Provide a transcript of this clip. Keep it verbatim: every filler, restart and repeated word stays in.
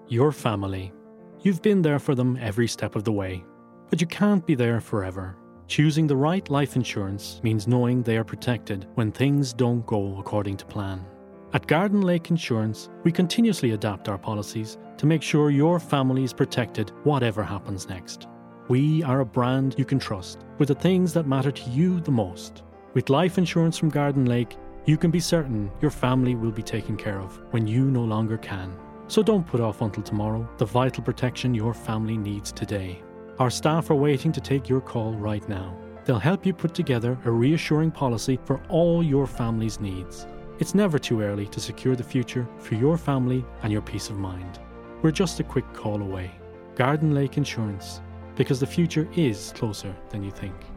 Your family. You've been there for them every step of the way, but you can't be there forever. Choosing the right life insurance means knowing they are protected when things don't go according to plan. At Garden Lake Insurance, we continuously adapt our policies to make sure your family is protected whatever happens next. We are a brand you can trust with the things that matter to you the most. With life insurance from Garden Lake, you can be certain your family will be taken care of when you no longer can. So don't put off until tomorrow the vital protection your family needs today. Our staff are waiting to take your call right now. They'll help you put together a reassuring policy for all your family's needs. It's never too early to secure the future for your family and your peace of mind. We're just a quick call away. Garden Lake Insurance, because the future is closer than you think.